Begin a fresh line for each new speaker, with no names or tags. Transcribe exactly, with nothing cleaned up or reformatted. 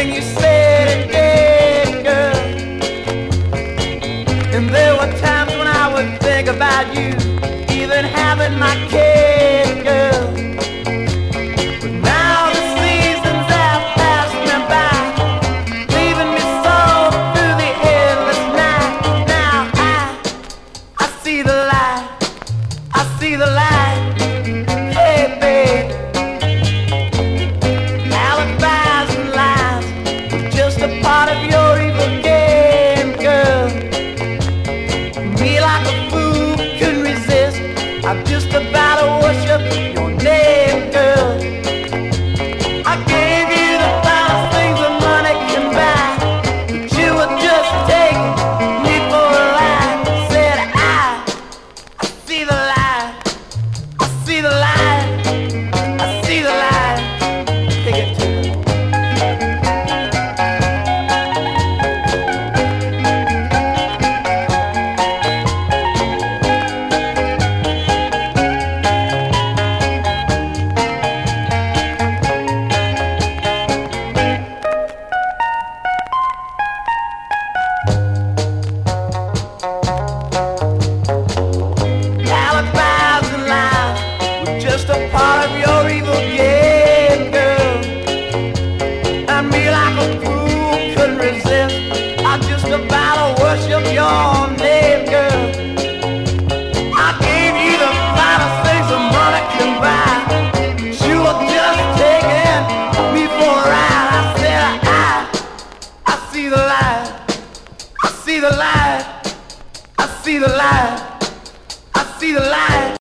everything you said and did, girl. And there were times when I would think about you, even having my kid, girl. But now the seasons have passed me by, leaving me sold through the endless night. Now I, I see the light, I see the light. Hey, babe, alibis and lies were just a part of your evil game, girl. Me like a fool couldn't resist, I'm just about to worship your name, girl. I gave you the finest things that money can buy, but you were just taking me for a ride. Said I, I see the light, I see the light, I see the light. Take it to me. Alibis and lies were just a part of your evil game, girl. And me like a fool couldn't resist, I just about to worship your name, girl. I gave you the finest things that money can buy, but you were just taking me for a ride. I said I, I see the light, I see the light, I see the light, I see the light.